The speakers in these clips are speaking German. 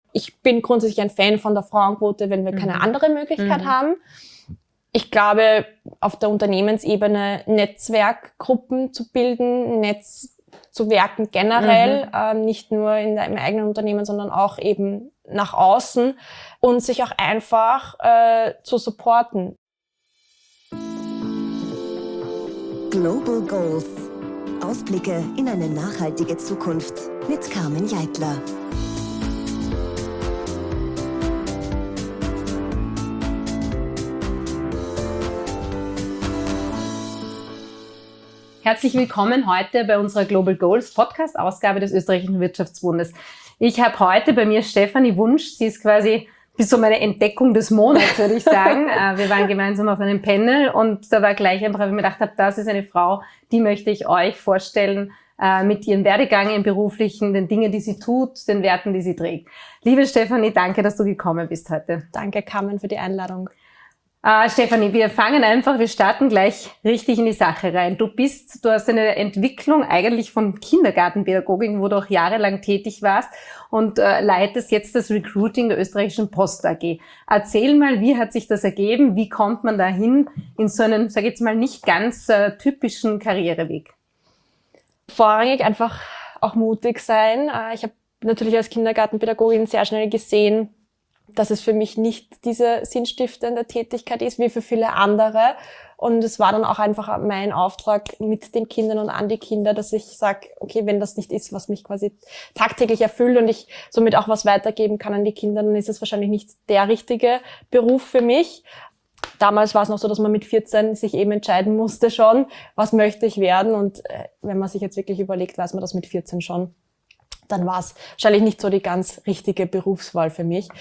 Ich bin grundsätzlich ein Fan von der Frauenquote, wenn wir keine andere Möglichkeit haben. Ich glaube, auf der Unternehmensebene Netzwerkgruppen zu bilden, Netzwerken generell, nicht nur im eigenen Unternehmen, sondern auch eben nach außen und sich auch einfach zu supporten. Global Goals. Ausblicke in eine nachhaltige Zukunft mit Carmen Jeitler. Herzlich willkommen heute bei unserer Global Goals Podcast-Ausgabe des Österreichischen Wirtschaftsbundes. Ich habe heute bei mir Stefanie Wunsch. Sie ist quasi bis zu meiner Entdeckung des Monats, würde ich sagen. Wir waren gemeinsam auf einem Panel und da war gleich einfach, wie ich mir gedacht habe, das ist eine Frau, die möchte ich euch vorstellen mit ihrem Werdegang im Beruflichen, den Dingen, die sie tut, den Werten, die sie trägt. Liebe Stefanie, danke, dass du gekommen bist heute. Danke, Carmen, für die Einladung. Stefanie, wir starten gleich richtig in die Sache rein. Du hast eine Entwicklung eigentlich von Kindergartenpädagogik, wo du auch jahrelang tätig warst und leitest jetzt das Recruiting der österreichischen Post AG. Erzähl mal, wie hat sich das ergeben? Wie kommt man dahin in so einen, sag ich jetzt mal, nicht ganz typischen Karriereweg? Vorrangig einfach auch mutig sein. Ich habe natürlich als Kindergartenpädagogin sehr schnell gesehen, dass es für mich nicht diese sinnstiftende Tätigkeit ist, wie für viele andere. Und es war dann auch einfach mein Auftrag mit den Kindern und an die Kinder, dass ich sage, okay, wenn das nicht ist, was mich quasi tagtäglich erfüllt und ich somit auch was weitergeben kann an die Kinder, dann ist es wahrscheinlich nicht der richtige Beruf für mich. Damals war es noch so, dass man mit 14 sich eben entscheiden musste schon, was möchte ich werden. Und wenn man sich jetzt wirklich überlegt, weiß man das mit 14 schon. Dann war es wahrscheinlich nicht so die ganz richtige Berufswahl für mich.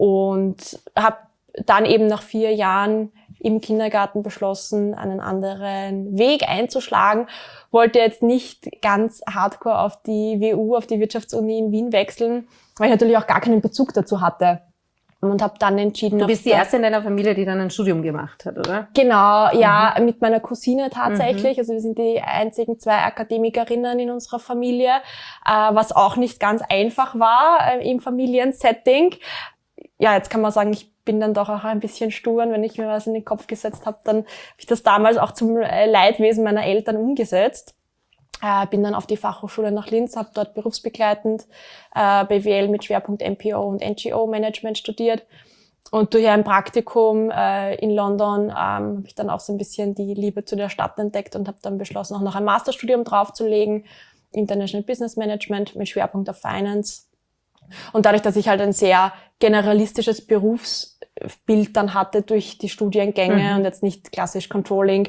Und habe dann eben nach 4 Jahren im Kindergarten beschlossen, einen anderen Weg einzuschlagen. Wollte jetzt nicht ganz hardcore auf die WU, auf die Wirtschaftsuni in Wien wechseln, weil ich natürlich auch gar keinen Bezug dazu hatte. Und habe dann entschieden... Du bist die erste in deiner Familie, die dann ein Studium gemacht hat, oder? Genau, ja, mit meiner Cousine tatsächlich. Also wir sind die einzigen 2 Akademikerinnen in unserer Familie, was auch nicht ganz einfach war im Familiensetting. Ja, jetzt kann man sagen, ich bin dann doch auch ein bisschen stur, und wenn ich mir was in den Kopf gesetzt habe, dann habe ich das damals auch zum Leidwesen meiner Eltern umgesetzt. Bin dann auf die Fachhochschule nach Linz, habe dort berufsbegleitend BWL mit Schwerpunkt MPO und NGO-Management studiert. Und durch ein Praktikum in London habe ich dann auch so ein bisschen die Liebe zu der Stadt entdeckt und habe dann beschlossen, auch noch ein Masterstudium draufzulegen, International Business Management mit Schwerpunkt auf Finance. Und dadurch, dass ich halt ein sehr generalistisches Berufsbild dann hatte durch die Studiengänge und jetzt nicht klassisch Controlling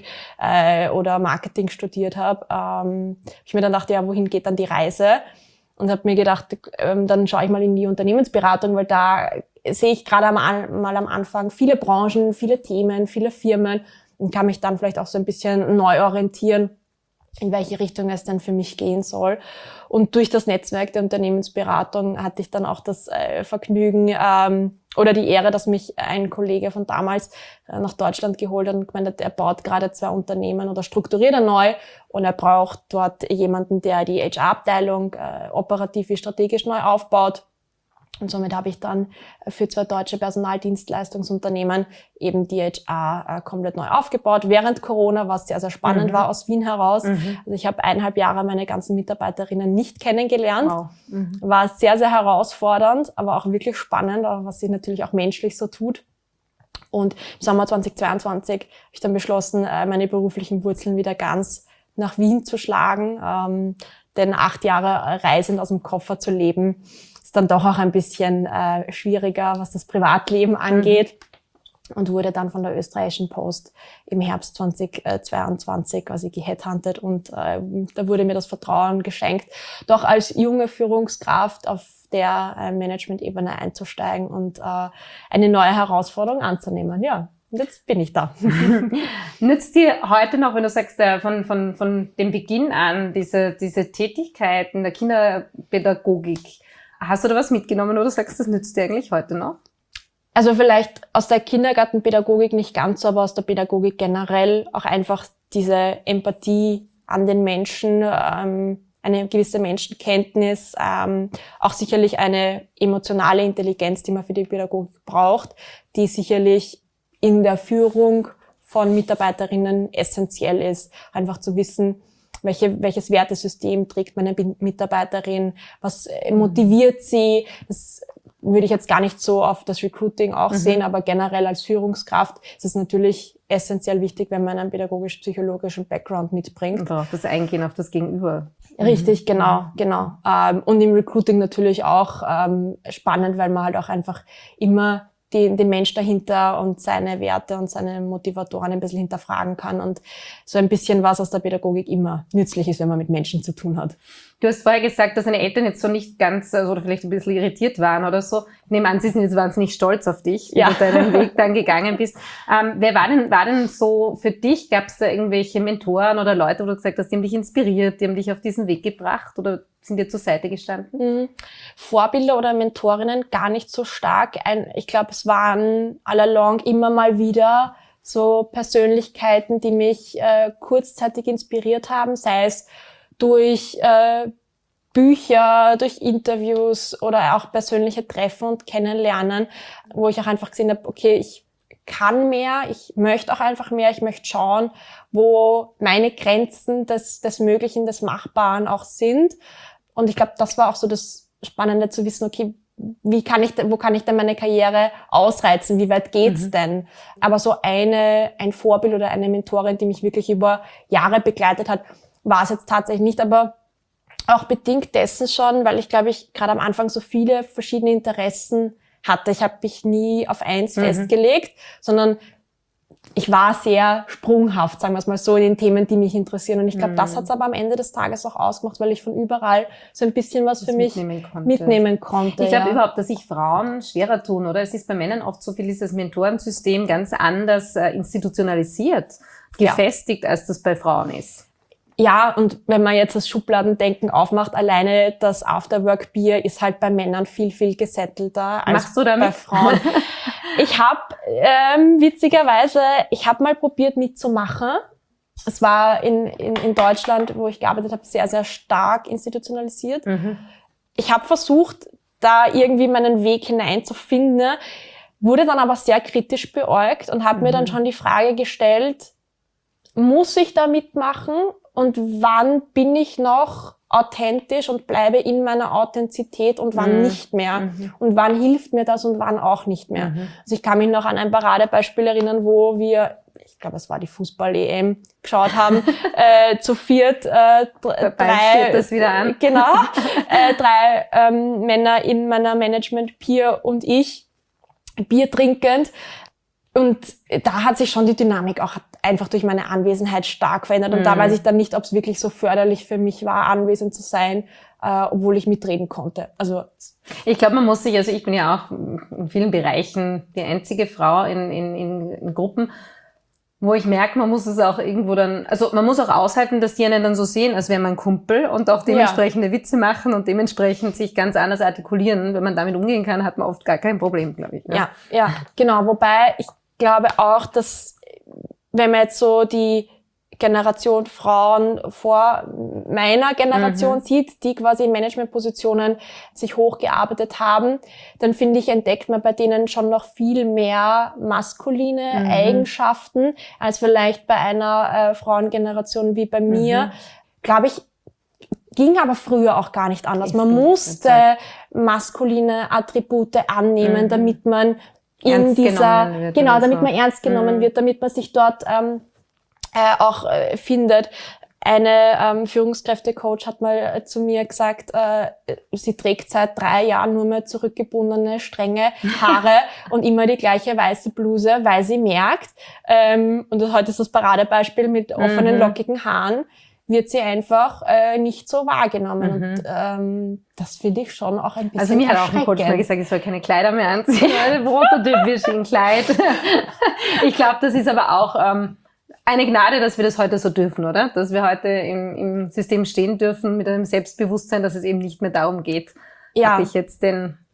oder Marketing studiert habe ich mir dann gedacht, ja, wohin geht dann die Reise? Und habe mir gedacht, dann schaue ich mal in die Unternehmensberatung, weil da sehe ich gerade mal am Anfang viele Branchen, viele Themen, viele Firmen und kann mich dann vielleicht auch so ein bisschen neu orientieren, in welche Richtung es denn für mich gehen soll. Und durch das Netzwerk der Unternehmensberatung hatte ich dann auch das Vergnügen oder die Ehre, dass mich ein Kollege von damals nach Deutschland geholt hat und gemeint hat, er baut gerade 2 Unternehmen oder strukturiert er neu und er braucht dort jemanden, der die HR-Abteilung operativ wie strategisch neu aufbaut. Und somit habe ich dann für 2 deutsche Personaldienstleistungsunternehmen eben die HR komplett neu aufgebaut. Während Corona, was sehr, sehr spannend war aus Wien heraus. Also ich habe 1,5 Jahre meine ganzen Mitarbeiterinnen nicht kennengelernt. Wow. War sehr, sehr herausfordernd, aber auch wirklich spannend, was sich natürlich auch menschlich so tut. Und im Sommer 2022 habe ich dann beschlossen, meine beruflichen Wurzeln wieder ganz nach Wien zu schlagen. Denn 8 Jahre reisend aus dem Koffer zu leben, dann doch auch ein bisschen schwieriger, was das Privatleben angeht und wurde dann von der österreichischen Post im Herbst 2022 quasi geheadhuntet und da wurde mir das Vertrauen geschenkt, doch als junge Führungskraft auf der Management-Ebene einzusteigen und eine neue Herausforderung anzunehmen. Ja, und jetzt bin ich da. Nützt dir heute noch, wenn du sagst, von dem Beginn an diese Tätigkeit in der Kinderpädagogik, hast du da was mitgenommen oder sagst, das nützt dir eigentlich heute noch? Also vielleicht aus der Kindergartenpädagogik nicht ganz, aber aus der Pädagogik generell auch einfach diese Empathie an den Menschen eine gewisse Menschenkenntnis, auch sicherlich eine emotionale Intelligenz, die man für die Pädagogik braucht, die sicherlich in der Führung von Mitarbeiterinnen essentiell ist. Einfach zu wissen, welches Wertesystem trägt meine Mitarbeiterin, was motiviert sie. Das würde ich jetzt gar nicht so auf das Recruiting auch sehen, aber generell als Führungskraft ist es natürlich essentiell wichtig, wenn man einen pädagogisch-psychologischen Background mitbringt. Und auch das Eingehen auf das Gegenüber. Richtig, genau. Und im Recruiting natürlich auch spannend, weil man halt auch einfach immer den Mensch dahinter und seine Werte und seine Motivatoren ein bisschen hinterfragen kann und so ein bisschen was aus der Pädagogik immer nützlich ist, wenn man mit Menschen zu tun hat. Du hast vorher gesagt, dass deine Eltern jetzt so nicht ganz, oder vielleicht ein bisschen irritiert waren oder so. Ich nehme an, sie sind jetzt wahnsinnig stolz auf dich, wie du deinen Weg dann gegangen bist. Wer war denn so für dich? Gab es da irgendwelche Mentoren oder Leute, wo du gesagt hast, die haben dich inspiriert, die haben dich auf diesen Weg gebracht oder sind dir zur Seite gestanden? Vorbilder oder Mentorinnen gar nicht so stark. Ich glaube, es waren all along immer mal wieder so Persönlichkeiten, die mich kurzzeitig inspiriert haben, sei es durch Bücher, durch Interviews oder auch persönliche Treffen und Kennenlernen, wo ich auch einfach gesehen habe, okay, ich kann mehr, ich möchte auch einfach mehr, ich möchte schauen, wo meine Grenzen des Möglichen, des Machbaren auch sind. Und ich glaube, das war auch so das Spannende zu wissen, okay, wo kann ich denn meine Karriere ausreizen? Wie weit geht's denn? Aber so ein Vorbild oder eine Mentorin, die mich wirklich über Jahre begleitet hat, war es jetzt tatsächlich nicht, aber auch bedingt dessen schon, weil ich glaube, ich gerade am Anfang so viele verschiedene Interessen hatte. Ich habe mich nie auf eins festgelegt, sondern ich war sehr sprunghaft, sagen wir es mal so, in den Themen, die mich interessieren. Und ich glaube, das hat es aber am Ende des Tages auch ausgemacht, weil ich von überall so ein bisschen was für mich mitnehmen konnte. Ich glaube überhaupt, dass sich Frauen schwerer tun, oder? Es ist bei Männern oft so viel, dieses Mentorensystem ganz anders institutionalisiert, gefestigt, als das bei Frauen ist. Ja, und wenn man jetzt das Schubladendenken aufmacht, alleine das Afterwork-Bier ist halt bei Männern viel, viel gesettelter als bei Frauen. Ich habe witzigerweise, mal probiert mitzumachen. Es war in Deutschland, wo ich gearbeitet habe, sehr, sehr stark institutionalisiert. Ich habe versucht, da irgendwie meinen Weg hineinzufinden, wurde dann aber sehr kritisch beäugt und habe mir dann schon die Frage gestellt, muss ich da mitmachen? Und wann bin ich noch authentisch und bleibe in meiner Authentizität und wann nicht mehr? Und wann hilft mir das und wann auch nicht mehr? Also ich kann mich noch an ein Paradebeispiel erinnern, wo wir, ich glaube, es war die Fußball-EM, geschaut haben, zu viert, drei Männer in meiner Management-Peer und ich, Bier trinkend. Und da hat sich schon die Dynamik auch einfach durch meine Anwesenheit stark verändert. Und da weiß ich dann nicht, ob es wirklich so förderlich für mich war, anwesend zu sein, obwohl ich mitreden konnte. Also ich glaube, man muss sich, also ich bin ja auch in vielen Bereichen die einzige Frau in Gruppen, wo ich merke, man muss es auch irgendwo dann, also man muss auch aushalten, dass die einen dann so sehen, als wäre man Kumpel und auch dementsprechende Witze machen und dementsprechend sich ganz anders artikulieren. Wenn man damit umgehen kann, hat man oft gar kein Problem, glaube ich. Ne? Ja, genau. Wobei ich glaube auch, dass wenn man jetzt so die Generation Frauen vor meiner Generation sieht, die quasi in Managementpositionen sich hochgearbeitet haben, dann finde ich, entdeckt man bei denen schon noch viel mehr maskuline Eigenschaften als vielleicht bei einer Frauengeneration wie bei mir. Glaube ich, ging aber früher auch gar nicht anders. Man musste maskuline Attribute annehmen, damit man in dieser, damit man ernst genommen wird, damit man sich dort auch findet. Eine Führungskräftecoach hat mal zu mir gesagt, sie trägt seit 3 Jahren nur mehr zurückgebundene, strenge Haare und immer die gleiche weiße Bluse, weil sie merkt, und heute ist das Paradebeispiel mit offenen, lockigen Haaren, wird sie einfach nicht so wahrgenommen. Und das finde ich schon auch ein bisschen Also mir hat auch ein Coach mal gesagt, ich soll keine Kleider mehr anziehen, prototypisch in Kleid. Ich glaube, das ist aber auch eine Gnade, dass wir das heute so dürfen, oder? Dass wir heute im System stehen dürfen mit einem Selbstbewusstsein, dass es eben nicht mehr darum geht, habe ich jetzt den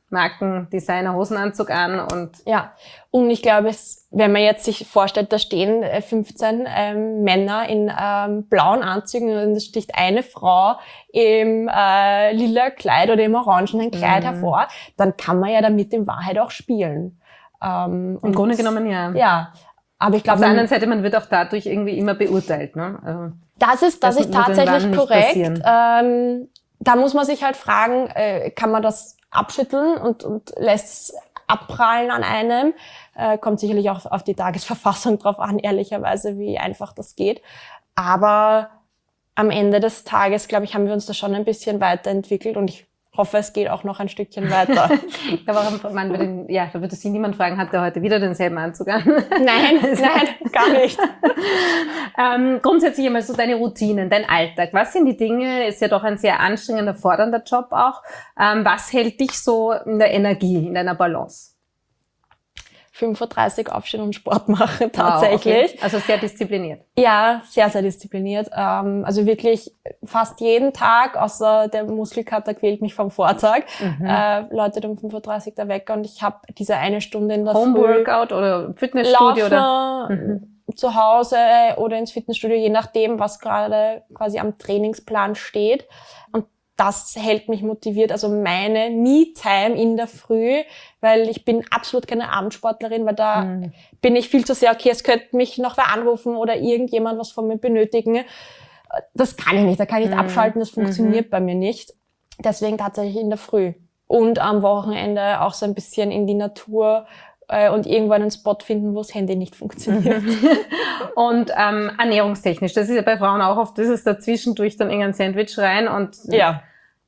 Markendesigner Hosenanzug an und Ja, und ich glaube, wenn man jetzt sich vorstellt, da stehen 15 Männer in blauen Anzügen und es sticht eine Frau im lila Kleid oder im orangenen Kleid hervor, dann kann man ja damit in Wahrheit auch spielen. im Grunde genommen ja. Ja, aber ich Auf glaube, der anderen Seite, man wird auch dadurch irgendwie immer beurteilt. Ne? Also, das ist würde tatsächlich dann nicht korrekt. passieren. Da muss man sich halt fragen, kann man das abschütteln und lässt es abprallen an einem? Kommt sicherlich auch auf die Tagesverfassung drauf an, ehrlicherweise, wie einfach das geht. Aber am Ende des Tages, glaube ich, haben wir uns da schon ein bisschen weiterentwickelt und ich hoffe, es geht auch noch ein Stückchen weiter. Aber man würde, ja, da würde sich niemand fragen, hat der heute wieder denselben Anzug an? Nein, gar nicht. Grundsätzlich einmal so deine Routinen, dein Alltag. Was sind die Dinge? Ist ja doch ein sehr anstrengender, fordernder Job auch. Was hält dich so in der Energie, in deiner Balance? 5:30 Uhr aufstehen und Sport machen, tatsächlich. Wow, okay. Also sehr diszipliniert. Ja, sehr, sehr diszipliniert. Also wirklich fast jeden Tag, außer der Muskelkater quält mich vom Vortag, läutet um 5:30 Uhr der Wecker und ich habe diese eine Stunde in der Homeworkout oder Fitnessstudio Laufen, zu Hause oder ins Fitnessstudio, je nachdem, was gerade quasi am Trainingsplan steht. Und das hält mich motiviert, also meine Me-Time in der Früh, weil ich bin absolut keine Abendsportlerin, weil da bin ich viel zu sehr, okay, es könnte mich noch wer anrufen oder irgendjemand was von mir benötigen. Das kann ich nicht, da kann ich nicht abschalten, das funktioniert bei mir nicht. Deswegen tatsächlich in der Früh. Und am Wochenende auch so ein bisschen in die Natur und irgendwo einen Spot finden, wo das Handy nicht funktioniert. Und ernährungstechnisch, das ist ja bei Frauen auch oft, das ist dazwischendurch dann irgendein Sandwich rein und Ja.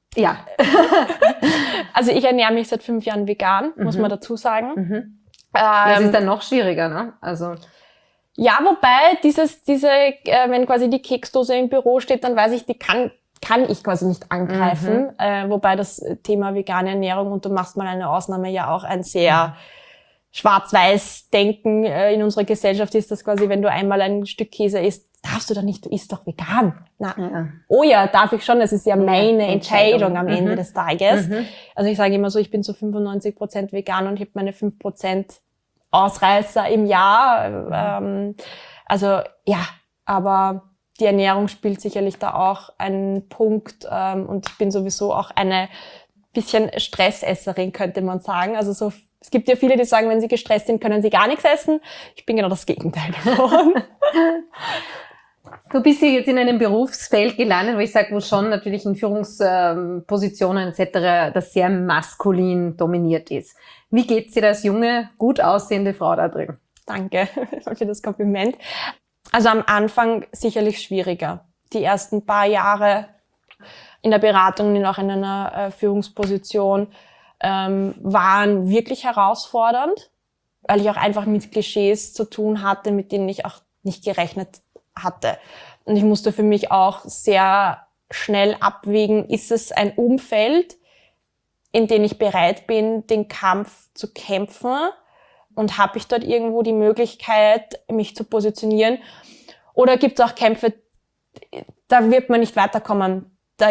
Also ich ernähre mich seit 5 Jahren vegan, muss man dazu sagen. Das ist dann noch schwieriger, ne? Also Ja, wobei wenn quasi die Keksdose im Büro steht, dann weiß ich, die kann ich quasi nicht angreifen. Wobei das Thema vegane Ernährung, und du machst mal eine Ausnahme, ja auch ein sehr Schwarz-Weiß-Denken in unserer Gesellschaft ist, das quasi, wenn du einmal ein Stück Käse isst, darfst du doch nicht, du isst doch vegan. Na, oh ja, darf ich schon, das ist ja meine Entscheidung am Ende des Tages. Also ich sage immer so, ich bin zu 95% vegan und ich habe meine 5% Ausreißer im Jahr. Also ja, aber die Ernährung spielt sicherlich da auch einen Punkt und ich bin sowieso auch eine bisschen Stressesserin, könnte man sagen. Also so, es gibt ja viele, die sagen, wenn sie gestresst sind, können sie gar nichts essen. Ich bin genau das Gegenteil davon. Du bist ja jetzt in einem Berufsfeld gelandet, wo ich sage, wo schon natürlich in Führungspositionen etc. das sehr maskulin dominiert ist. Wie geht's dir als junge, gut aussehende Frau da drin? Danke für das Kompliment. Also am Anfang sicherlich schwieriger. Die ersten paar Jahre in der Beratung und auch in einer Führungsposition waren wirklich herausfordernd, weil ich auch einfach mit Klischees zu tun hatte, mit denen ich auch nicht gerechnet hatte. Und ich musste für mich auch sehr schnell abwägen, ist es ein Umfeld, in dem ich bereit bin, den Kampf zu kämpfen, und habe ich dort irgendwo die Möglichkeit, mich zu positionieren, oder gibt es auch Kämpfe, da wird man nicht weiterkommen. Da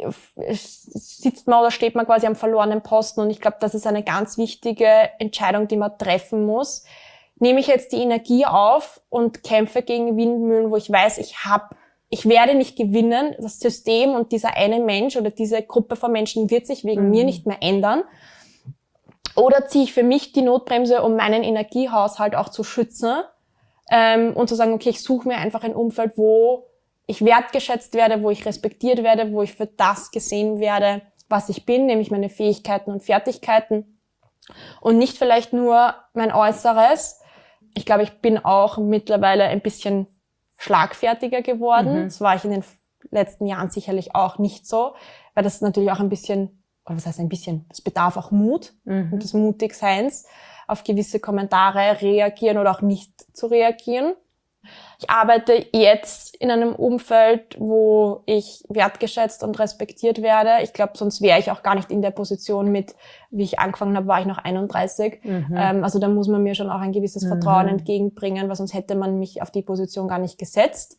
sitzt man oder steht man quasi am verlorenen Posten, und ich glaube, das ist eine ganz wichtige Entscheidung, die man treffen muss. Nehme ich jetzt die Energie auf und kämpfe gegen Windmühlen, wo ich weiß, ich werde nicht gewinnen, das System und dieser eine Mensch oder diese Gruppe von Menschen wird sich wegen mir nicht mehr ändern? Oder ziehe ich für mich die Notbremse, um meinen Energiehaushalt auch zu schützen und zu sagen, okay, ich suche mir einfach ein Umfeld, wo ich wertgeschätzt werde, wo ich respektiert werde, wo ich für das gesehen werde, was ich bin, nämlich meine Fähigkeiten und Fertigkeiten und nicht vielleicht nur mein Äußeres. Ich glaube, ich bin auch mittlerweile ein bisschen schlagfertiger geworden. Das war ich in den letzten Jahren sicherlich auch nicht so, weil das natürlich auch ein bisschen, oder was heißt ein bisschen, das bedarf auch Mut und des Mutigseins, auf gewisse Kommentare reagieren oder auch nicht zu reagieren. Ich arbeite jetzt in einem Umfeld, wo ich wertgeschätzt und respektiert werde. Ich glaube, sonst wäre ich auch gar nicht in der Position wie ich angefangen habe, war ich noch 31. Also da muss man mir schon auch ein gewisses Vertrauen entgegenbringen, weil sonst hätte man mich auf die Position gar nicht gesetzt.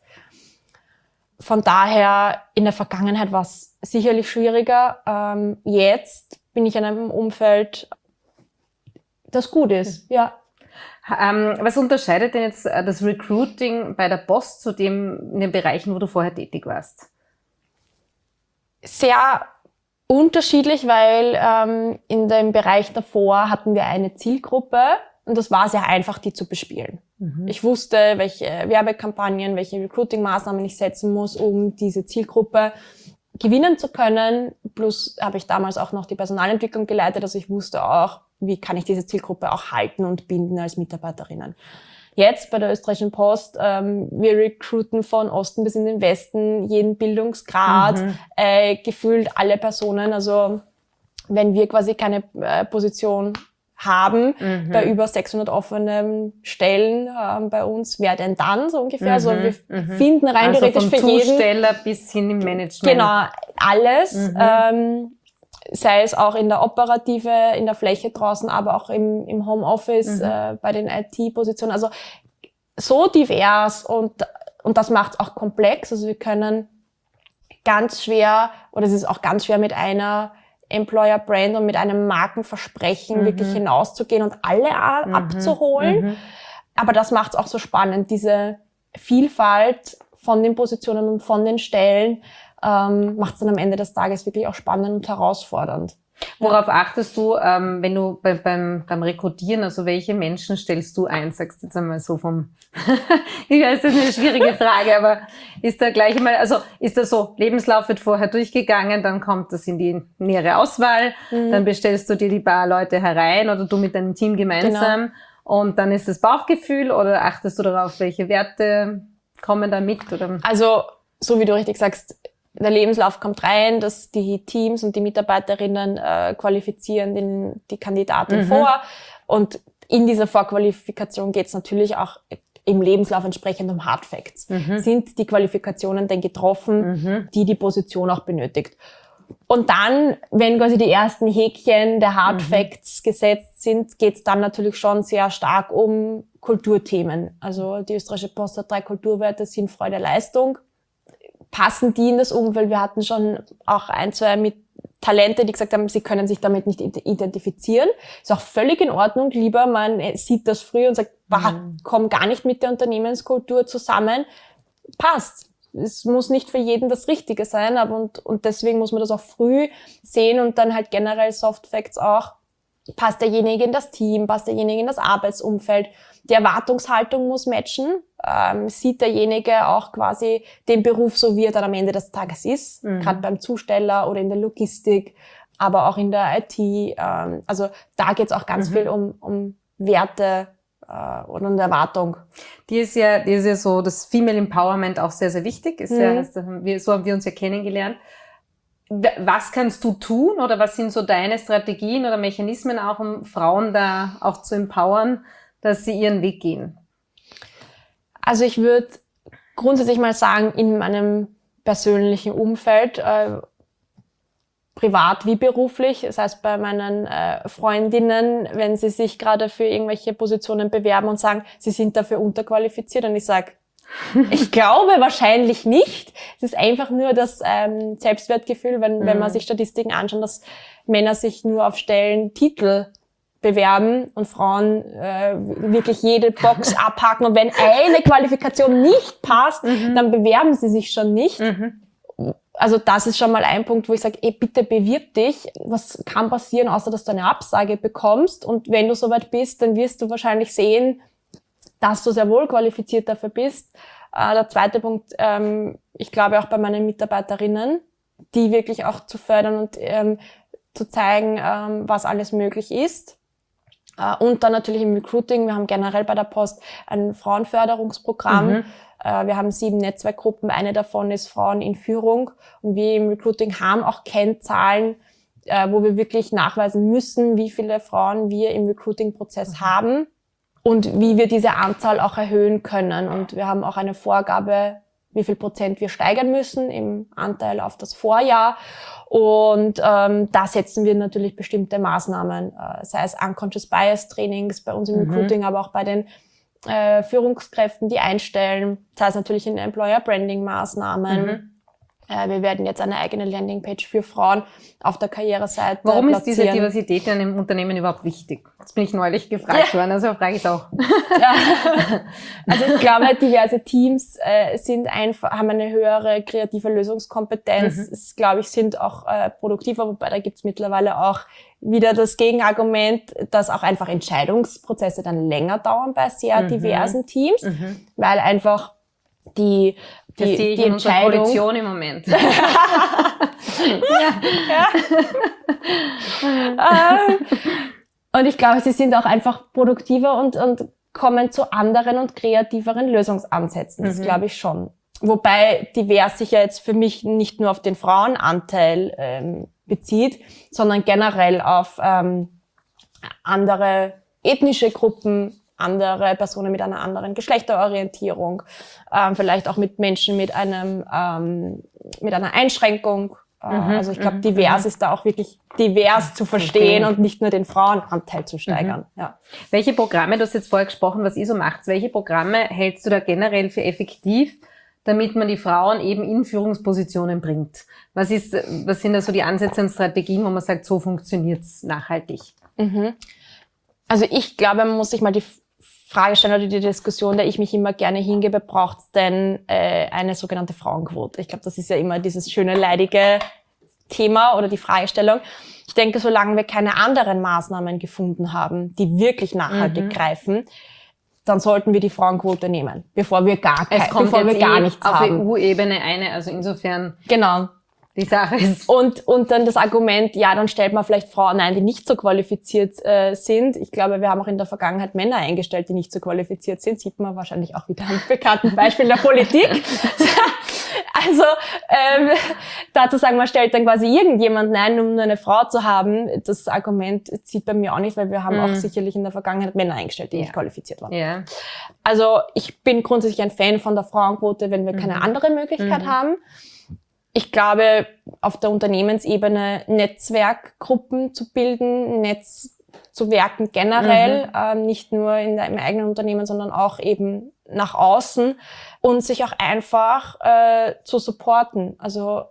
Von daher, in der Vergangenheit war es sicherlich schwieriger. Jetzt bin ich in einem Umfeld, das gut ist, ja. Was unterscheidet denn jetzt das Recruiting bei der Post zu in den Bereichen, wo du vorher tätig warst? Sehr unterschiedlich, weil in dem Bereich davor hatten wir eine Zielgruppe und das war sehr einfach, die zu bespielen. Ich wusste, welche Werbekampagnen, welche Recruiting-Maßnahmen ich setzen muss, um diese Zielgruppe gewinnen zu können. Plus habe ich damals auch noch die Personalentwicklung geleitet, also ich wusste auch, wie kann ich diese Zielgruppe auch halten und binden als Mitarbeiterinnen. Jetzt bei der Österreichischen Post, wir recruiten von Osten bis in den Westen, jeden Bildungsgrad, gefühlt alle Personen. Also wenn wir quasi keine Position haben, bei über 600 offenen Stellen bei uns, wer denn dann so ungefähr? Also wir finden rein theoretisch für jeden. Zusteller bis hin im Management. Genau, alles. Sei es auch in der Operative, in der Fläche draußen, aber auch im Homeoffice, bei den IT-Positionen. Also so divers und das macht es auch komplex. Also wir können ganz schwer, oder es ist auch ganz schwer mit einer Employer-Brand und mit einem Markenversprechen wirklich hinauszugehen und alle abzuholen. Aber das macht es auch so spannend, diese Vielfalt von den Positionen und von den Stellen macht es dann am Ende des Tages wirklich auch spannend und herausfordernd. Worauf achtest du, wenn du beim Rekrutieren, also welche Menschen stellst du ein? Sagst du jetzt einmal so ich weiß, das ist eine schwierige Frage, aber ist da gleich einmal, also ist das so, Lebenslauf wird vorher durchgegangen, dann kommt das in die nähere Auswahl, dann bestellst du dir die paar Leute herein oder du mit deinem Team gemeinsam und dann ist das Bauchgefühl oder achtest du darauf, welche Werte kommen da mit? Oder? Also, so wie du richtig sagst, der Lebenslauf kommt rein, dass die Teams und die Mitarbeiterinnen qualifizieren die Kandidatin vor. Und in dieser Vorqualifikation geht es natürlich auch im Lebenslauf entsprechend um Hard Facts. Sind die Qualifikationen denn getroffen, die Position auch benötigt? Und dann, wenn quasi die ersten Häkchen der Hard Facts gesetzt sind, geht es dann natürlich schon sehr stark um Kulturthemen. Also die Österreichische Post hat 3 Kulturwerte: Sinn, Freude, Leistung. Passen die in das Umfeld? Wir hatten schon auch 1, 2 mit Talente, die gesagt haben, sie können sich damit nicht identifizieren. Ist auch völlig in Ordnung. Lieber man sieht das früh und sagt, komm gar nicht mit der Unternehmenskultur zusammen. Passt. Es muss nicht für jeden das Richtige sein, aber und deswegen muss man das auch früh sehen und dann halt generell Soft Facts auch. Passt derjenige in das Team? Passt derjenige in das Arbeitsumfeld? Die Erwartungshaltung muss matchen. Sieht derjenige auch quasi den Beruf so, wie er dann am Ende des Tages ist, gerade beim Zusteller oder in der Logistik, aber auch in der IT. Also da geht es auch ganz viel um Werte und um Erwartung. Die ist ja so, das Female Empowerment auch sehr, sehr wichtig. Ist ja, so haben wir uns ja kennengelernt. Was kannst du tun oder was sind so deine Strategien oder Mechanismen auch, um Frauen da auch zu empowern, dass sie ihren Weg gehen? Also ich würde grundsätzlich mal sagen, in meinem persönlichen Umfeld, privat wie beruflich, das heißt bei meinen Freundinnen, wenn sie sich gerade für irgendwelche Positionen bewerben und sagen, sie sind dafür unterqualifiziert und ich sage, ich glaube wahrscheinlich nicht. Es ist einfach nur das Selbstwertgefühl, wenn man sich Statistiken anschaut, dass Männer sich nur auf Stellentitel bewerben und Frauen wirklich jede Box abhaken. Und wenn eine Qualifikation nicht passt, dann bewerben sie sich schon nicht. Also das ist schon mal ein Punkt, wo ich sage, bitte bewirb dich. Was kann passieren, außer dass du eine Absage bekommst? Und wenn du soweit bist, dann wirst du wahrscheinlich sehen, dass du sehr wohl qualifiziert dafür bist. Der zweite Punkt, ich glaube auch bei meinen Mitarbeiterinnen, die wirklich auch zu fördern und zu zeigen, was alles möglich ist. Und dann natürlich im Recruiting. Wir haben generell bei der Post ein Frauenförderungsprogramm. Wir haben 7 Netzwerkgruppen. Eine davon ist Frauen in Führung. Und wir im Recruiting haben auch Kennzahlen, wo wir wirklich nachweisen müssen, wie viele Frauen wir im Recruiting-Prozess haben und wie wir diese Anzahl auch erhöhen können. Und wir haben auch eine Vorgabe, wie viel Prozent wir steigern müssen im Anteil auf das Vorjahr. Und da setzen wir natürlich bestimmte Maßnahmen, sei es Unconscious Bias Trainings bei uns im Recruiting, aber auch bei den Führungskräften, die einstellen, sei es natürlich in Employer Branding Maßnahmen. Wir werden jetzt eine eigene Landingpage für Frauen auf der Karriereseite Warum platzieren. ist diese Diversität in einem Unternehmen überhaupt wichtig? Das bin ich neulich gefragt worden, also frage ich es auch. Ja. Also ich glaube, diverse Teams haben eine höhere kreative Lösungskompetenz. Es, glaube ich, sind auch produktiver, wobei da gibt's mittlerweile auch wieder das Gegenargument, dass auch einfach Entscheidungsprozesse dann länger dauern bei sehr diversen Teams, weil einfach die sehe ich in unserer Koalition im Moment. Und ich glaube, sie sind auch einfach produktiver und kommen zu anderen und kreativeren Lösungsansätzen. Das glaube ich schon. Wobei divers sich ja jetzt für mich nicht nur auf den Frauenanteil bezieht, sondern generell auf andere ethnische Gruppen, andere Personen mit einer anderen Geschlechterorientierung, vielleicht auch mit Menschen mit einer Einschränkung. Also ich glaube, divers ist da auch wirklich divers zu verstehen und nicht nur den Frauenanteil zu steigern. Ja. Welche Programme, du hast jetzt vorher gesprochen, was ihr so macht, welche Programme hältst du da generell für effektiv, damit man die Frauen eben in Führungspositionen bringt? Was sind da so die Ansätze und Strategien, wo man sagt, so funktioniert's nachhaltig? Also ich glaube, man muss sich mal die Frage stellen oder die Diskussion, der ich mich immer gerne hingebe, braucht es denn eine sogenannte Frauenquote? Ich glaube, das ist ja immer dieses schöne, leidige Thema oder die Fragestellung. Ich denke, solange wir keine anderen Maßnahmen gefunden haben, die wirklich nachhaltig greifen, dann sollten wir die Frauenquote nehmen, bevor wir gar nichts auf haben. EU-Ebene eine, also insofern. Genau. Die Sache ist. Und dann das Argument, ja, dann stellt man vielleicht Frauen ein, die nicht so qualifiziert sind. Ich glaube, wir haben auch in der Vergangenheit Männer eingestellt, die nicht so qualifiziert sind. Sieht man wahrscheinlich auch wieder an bekannten Beispielen der Politik. Also dazu sagen, man stellt dann quasi irgendjemanden ein, um nur eine Frau zu haben. Das Argument zieht bei mir auch nicht, weil wir haben auch sicherlich in der Vergangenheit Männer eingestellt, die nicht qualifiziert waren. Ja. Also ich bin grundsätzlich ein Fan von der Frauenquote, wenn wir keine andere Möglichkeit haben. Ich glaube, auf der Unternehmensebene Netzwerkgruppen zu bilden, Netzwerken generell, nicht nur im eigenen Unternehmen, sondern auch eben nach außen und sich auch einfach zu supporten, also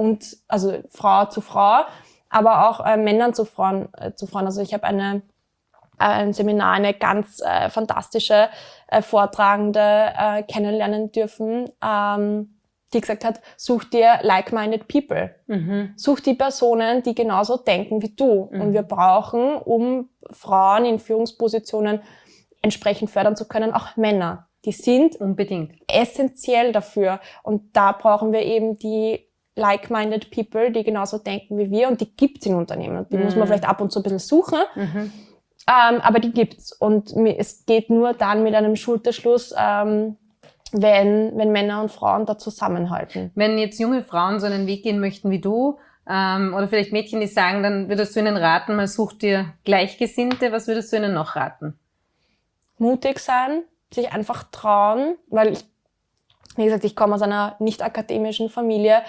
Frau zu Frau, aber auch Männern zu Frauen. Also ich habe ein Seminar, eine ganz fantastische Vortragende kennenlernen dürfen, die gesagt hat, such dir like-minded people. Such die Personen, die genauso denken wie du. Und wir brauchen, um Frauen in Führungspositionen entsprechend fördern zu können, auch Männer. Die sind unbedingt essentiell dafür. Und da brauchen wir eben die like-minded people, die genauso denken wie wir. Und die gibt's in Unternehmen. Und die muss man vielleicht ab und zu ein bisschen suchen. Aber die gibt's. Und es geht nur dann mit einem Schulterschluss, wenn Männer und Frauen da zusammenhalten. Wenn jetzt junge Frauen so einen Weg gehen möchten wie du, oder vielleicht Mädchen, die sagen, dann würdest du ihnen raten, mal such dir Gleichgesinnte, was würdest du ihnen noch raten? Mutig sein, sich einfach trauen, weil wie gesagt, ich komme aus einer nicht akademischen Familie,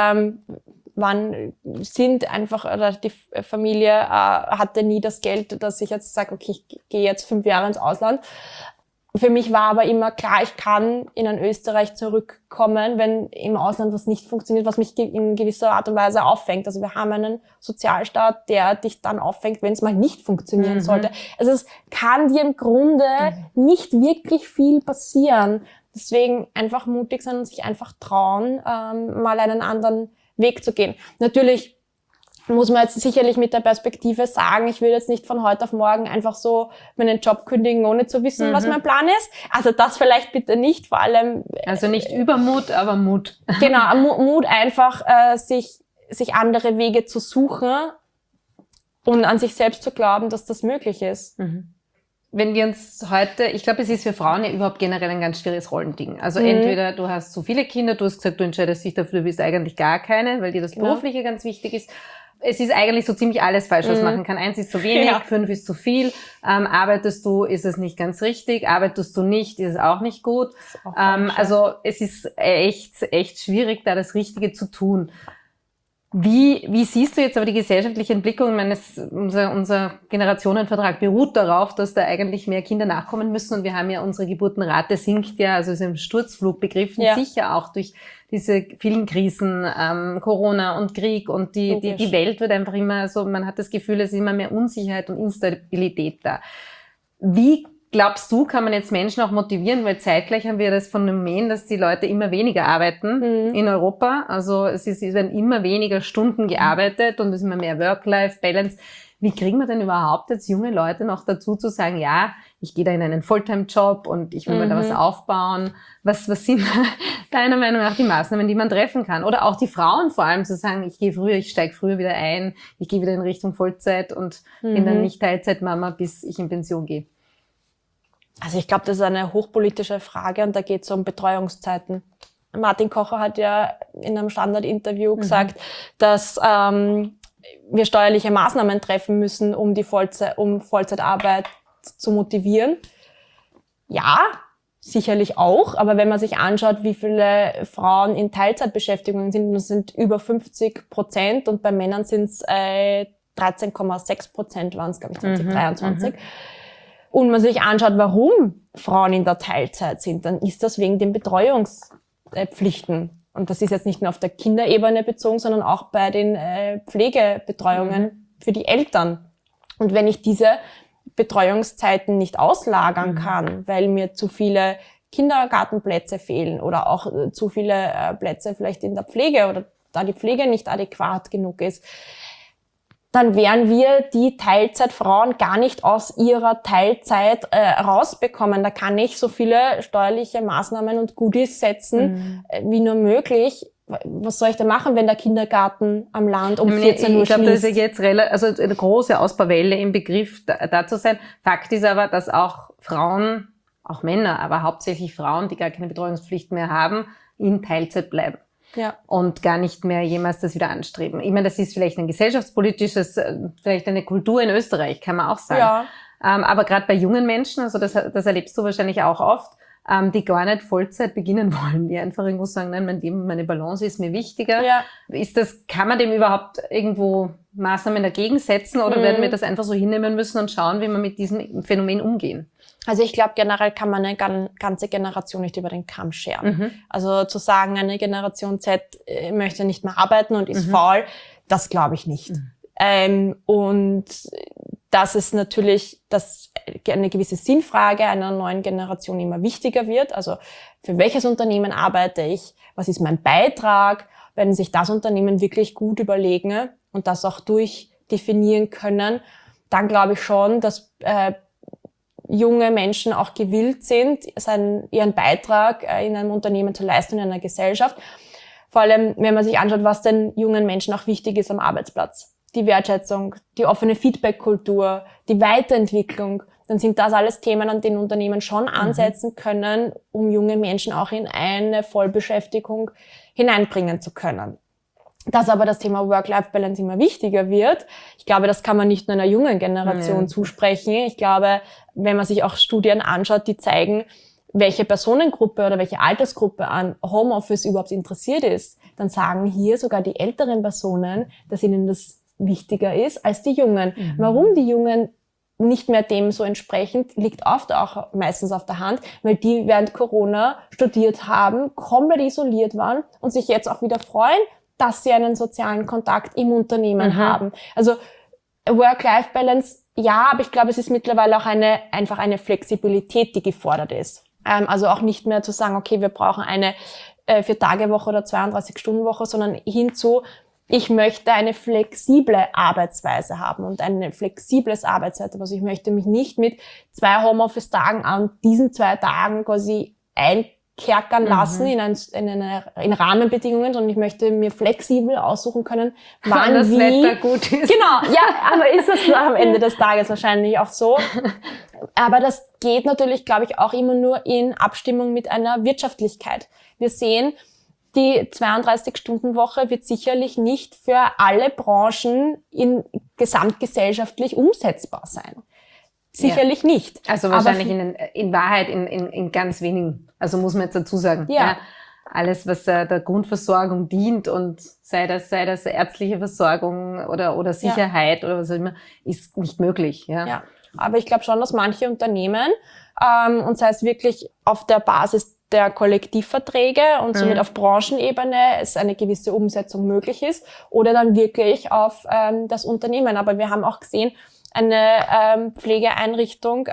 die Familie hatte nie das Geld, dass ich jetzt sage, okay, ich gehe jetzt 5 Jahre ins Ausland. Für mich war aber immer klar, ich kann in Österreich zurückkommen, wenn im Ausland was nicht funktioniert, was mich in gewisser Art und Weise auffängt. Also wir haben einen Sozialstaat, der dich dann auffängt, wenn es mal nicht funktionieren sollte. Also es kann dir im Grunde nicht wirklich viel passieren. Deswegen einfach mutig sein und sich einfach trauen, mal einen anderen Weg zu gehen. Natürlich muss man jetzt sicherlich mit der Perspektive sagen, ich will jetzt nicht von heute auf morgen einfach so meinen Job kündigen, ohne zu wissen, was mein Plan ist. Also das vielleicht bitte nicht, vor allem... Also nicht Übermut, aber Mut. Genau, Mut einfach, sich andere Wege zu suchen und an sich selbst zu glauben, dass das möglich ist. Wenn wir uns heute, ich glaube, es ist für Frauen ja überhaupt generell ein ganz schwieriges Rollending. Also entweder du hast so viele Kinder, du hast gesagt, du entscheidest dich dafür, du willst eigentlich gar keine, weil dir das Berufliche ganz wichtig ist. Es ist eigentlich so ziemlich alles falsch, was man machen kann. 1 ist zu wenig, 5 ist zu viel. Arbeitest du, ist es nicht ganz richtig. Arbeitest du nicht, ist es auch nicht gut. Also es ist echt schwierig, da das Richtige zu tun. Wie siehst du jetzt aber die gesellschaftliche Entwicklung? Ich meine, unser Generationenvertrag beruht darauf, dass da eigentlich mehr Kinder nachkommen müssen und wir haben ja, unsere Geburtenrate sinkt ja, also ist im Sturzflug begriffen, sicher auch durch diese vielen Krisen, Corona und Krieg und die Welt wird einfach immer so, man hat das Gefühl, es ist immer mehr Unsicherheit und Instabilität da. Wie glaubst du, kann man jetzt Menschen auch motivieren, weil zeitgleich haben wir das Phänomen, dass die Leute immer weniger arbeiten in Europa. Also es werden immer weniger Stunden gearbeitet und es ist immer mehr Work-Life-Balance. Wie kriegen wir denn überhaupt jetzt junge Leute noch dazu zu sagen, ja, ich gehe da in einen Fulltime-Job und ich will mir da was aufbauen? Was sind deiner Meinung nach die Maßnahmen, die man treffen kann? Oder auch die Frauen vor allem zu sagen, ich steige früher wieder ein, ich gehe wieder in Richtung Vollzeit und bin dann nicht Teilzeitmama, bis ich in Pension gehe. Also ich glaube, das ist eine hochpolitische Frage und da geht es um Betreuungszeiten. Martin Kocher hat ja in einem Standard-Interview gesagt, dass wir steuerliche Maßnahmen treffen müssen, um Vollzeitarbeit zu motivieren. Ja, sicherlich auch, aber wenn man sich anschaut, wie viele Frauen in Teilzeitbeschäftigung sind, das sind über 50% und bei Männern sind es 13,6% waren es, glaube ich, 2023. Und man sich anschaut, warum Frauen in der Teilzeit sind, dann ist das wegen den Betreuungspflichten. Und das ist jetzt nicht nur auf der Kinderebene bezogen, sondern auch bei den Pflegebetreuungen für die Eltern. Und wenn ich diese Betreuungszeiten nicht auslagern kann, weil mir zu viele Kindergartenplätze fehlen oder auch zu viele Plätze vielleicht in der Pflege oder da die Pflege nicht adäquat genug ist, dann werden wir die Teilzeitfrauen gar nicht aus ihrer Teilzeit rausbekommen. Da kann ich so viele steuerliche Maßnahmen und Goodies setzen, wie nur möglich. Was soll ich da machen, wenn der Kindergarten am Land um 14 Uhr schließt? Ich glaube, das ist jetzt also eine große Ausbauwelle im Begriff da zu sein. Fakt ist aber, dass auch Frauen, auch Männer, aber hauptsächlich Frauen, die gar keine Betreuungspflicht mehr haben, in Teilzeit bleiben. Ja. Und gar nicht mehr jemals das wieder anstreben. Ich meine, das ist vielleicht ein gesellschaftspolitisches, vielleicht eine Kultur in Österreich, kann man auch sagen. Ja. Aber gerade bei jungen Menschen, also das erlebst du wahrscheinlich auch oft, die gar nicht Vollzeit beginnen wollen, die einfach irgendwo sagen, nein, mein Leben, meine Balance ist mir wichtiger. Ja. Kann man dem überhaupt irgendwo Maßnahmen dagegen setzen oder werden wir das einfach so hinnehmen müssen und schauen, wie wir mit diesem Phänomen umgehen? Also ich glaube, generell kann man eine ganze Generation nicht über den Kamm scheren. Also zu sagen, eine Generation Z möchte nicht mehr arbeiten und ist faul, das glaube ich nicht. Und das ist natürlich, dass eine gewisse Sinnfrage einer neuen Generation immer wichtiger wird. Also für welches Unternehmen arbeite ich? Was ist mein Beitrag? Wenn sich das Unternehmen wirklich gut überlegen und das auch durchdefinieren können, dann glaube ich schon, dass junge Menschen auch gewillt sind, ihren Beitrag in einem Unternehmen zu leisten, in einer Gesellschaft. Vor allem, wenn man sich anschaut, was den jungen Menschen auch wichtig ist am Arbeitsplatz. Die Wertschätzung, die offene Feedback-Kultur, die Weiterentwicklung, dann sind das alles Themen, an denen Unternehmen schon ansetzen können, um junge Menschen auch in eine Vollbeschäftigung hineinbringen zu können. Dass aber das Thema Work-Life-Balance immer wichtiger wird, ich glaube, das kann man nicht nur einer jungen Generation zusprechen. Ich glaube, wenn man sich auch Studien anschaut, die zeigen, welche Personengruppe oder welche Altersgruppe an Homeoffice überhaupt interessiert ist, dann sagen hier sogar die älteren Personen, dass ihnen das wichtiger ist als die Jungen. Warum die Jungen nicht mehr dem so entsprechend, liegt oft auch meistens auf der Hand, weil die während Corona studiert haben, komplett isoliert waren und sich jetzt auch wieder freuen, dass sie einen sozialen Kontakt im Unternehmen haben. Also Work-Life-Balance, ja, aber ich glaube, es ist mittlerweile auch einfach eine Flexibilität, die gefordert ist. Also auch nicht mehr zu sagen, okay, wir brauchen eine 4-Tage-Woche oder 32-Stunden-Woche, sondern hinzu, ich möchte eine flexible Arbeitsweise haben und ein flexibles Arbeitssetup. Also ich möchte mich nicht mit 2 Homeoffice-Tagen an diesen 2 Tagen quasi einkerkern lassen in Rahmenbedingungen, sondern ich möchte mir flexibel aussuchen können, wann das wie. Wetter gut ist. Genau, ja, aber ist es am Ende des Tages wahrscheinlich auch so. Aber das geht natürlich, glaube ich, auch immer nur in Abstimmung mit einer Wirtschaftlichkeit. Wir sehen, die 32-Stunden-Woche wird sicherlich nicht für alle Branchen gesamtgesellschaftlich umsetzbar sein. Sicherlich nicht. Also wahrscheinlich in Wahrheit in ganz wenigen, also muss man jetzt dazu sagen. Ja. alles, was der Grundversorgung dient und sei das ärztliche Versorgung oder Sicherheit oder was auch immer, ist nicht möglich. Ja. Aber ich glaube schon, dass manche Unternehmen, und sei es wirklich auf der Basis der Kollektivverträge und somit auf Branchenebene es eine gewisse Umsetzung möglich ist oder dann wirklich auf das Unternehmen. Aber wir haben auch gesehen, eine Pflegeeinrichtung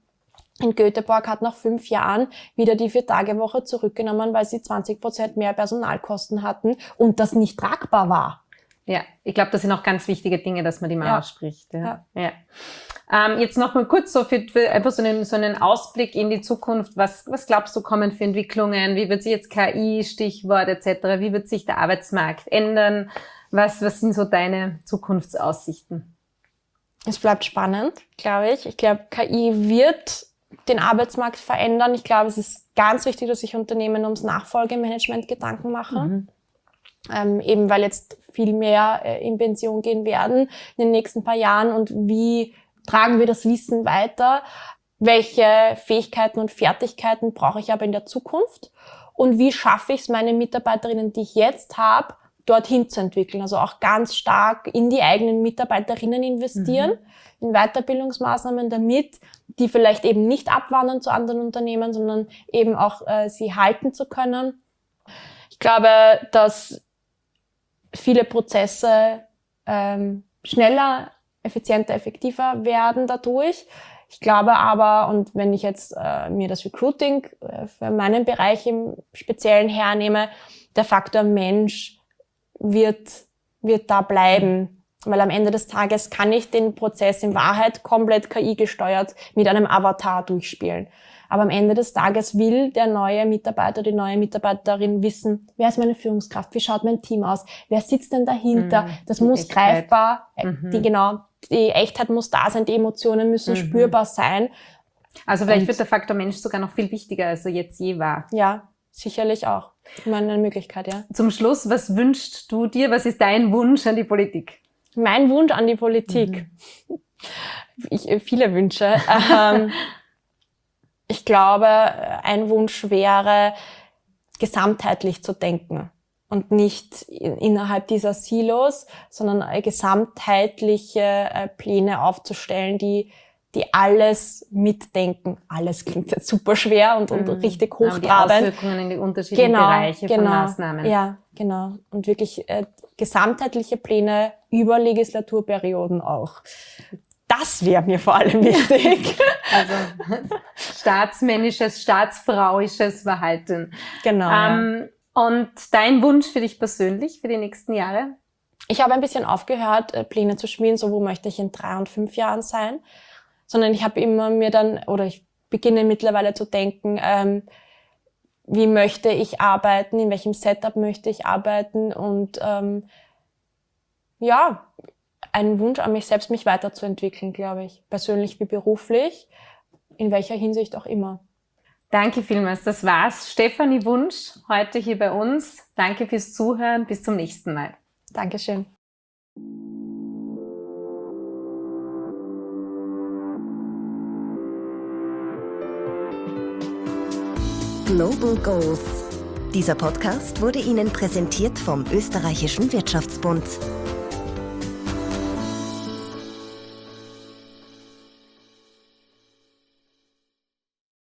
in Göteborg hat nach 5 Jahren wieder die 4-Tage-Woche zurückgenommen, weil sie 20% mehr Personalkosten hatten und das nicht tragbar war. Ja, ich glaube, das sind auch ganz wichtige Dinge, dass man die mal ausspricht. Ja. Jetzt noch mal kurz so für einfach so einen Ausblick in die Zukunft. Was glaubst du, kommen für Entwicklungen? Wie wird sich jetzt KI, Stichwort etc., wie wird sich der Arbeitsmarkt ändern? Was sind so deine Zukunftsaussichten? Es bleibt spannend, glaube ich. Ich glaube, KI wird den Arbeitsmarkt verändern. Ich glaube, es ist ganz wichtig, dass sich Unternehmen ums Nachfolgemanagement Gedanken machen. Eben weil jetzt viel mehr in Pension gehen werden in den nächsten paar Jahren. Und wie tragen wir das Wissen weiter? Welche Fähigkeiten und Fertigkeiten brauche ich aber in der Zukunft? Und wie schaffe ich es, meine Mitarbeiterinnen, die ich jetzt habe, dorthin zu entwickeln? Also auch ganz stark in die eigenen Mitarbeiterinnen investieren, in Weiterbildungsmaßnahmen, damit die vielleicht eben nicht abwandern zu anderen Unternehmen, sondern eben auch sie halten zu können. Ich glaube, dass viele Prozesse schneller, effizienter, effektiver werden dadurch. Ich glaube aber, und wenn ich jetzt mir das Recruiting für meinen Bereich im Speziellen hernehme, der Faktor Mensch wird da bleiben. Weil am Ende des Tages kann ich den Prozess in Wahrheit komplett KI-gesteuert mit einem Avatar durchspielen. Aber am Ende des Tages will der neue Mitarbeiter, die neue Mitarbeiterin wissen, wer ist meine Führungskraft, wie schaut mein Team aus, wer sitzt denn dahinter, das muss Echtheit. Greifbar, die Echtheit muss da sein, die Emotionen müssen spürbar sein. Also vielleicht wird der Faktor Mensch sogar noch viel wichtiger, als er jetzt je war. Ja, sicherlich auch. Immer eine Möglichkeit, ja. Zum Schluss, was wünschst du dir, was ist dein Wunsch an die Politik? Mein Wunsch an die Politik? Viele Wünsche. Ich glaube, ein Wunsch wäre, gesamtheitlich zu denken und nicht innerhalb dieser Silos, sondern gesamtheitliche Pläne aufzustellen, die alles mitdenken. Alles klingt jetzt super schwer und richtig hochtrabend. Die Auswirkungen in die unterschiedlichen Bereiche von Maßnahmen. Ja, genau. Und wirklich gesamtheitliche Pläne über Legislaturperioden auch. Das wäre mir vor allem wichtig. Also staatsmännisches, staatsfrauisches Verhalten. Genau. Und dein Wunsch für dich persönlich für die nächsten Jahre? Ich habe ein bisschen aufgehört, Pläne zu schmieden, so wo möchte ich in 3 und 5 Jahren sein. Sondern ich habe immer ich beginne mittlerweile zu denken, wie möchte ich arbeiten, in welchem Setup möchte ich arbeiten und ein Wunsch an mich selbst, mich weiterzuentwickeln, glaube ich. Persönlich wie beruflich, in welcher Hinsicht auch immer. Danke vielmals, das war's. Stefanie Wunsch, heute hier bei uns. Danke fürs Zuhören, bis zum nächsten Mal. Dankeschön. Global Goals. Dieser Podcast wurde Ihnen präsentiert vom Österreichischen Wirtschaftsbund.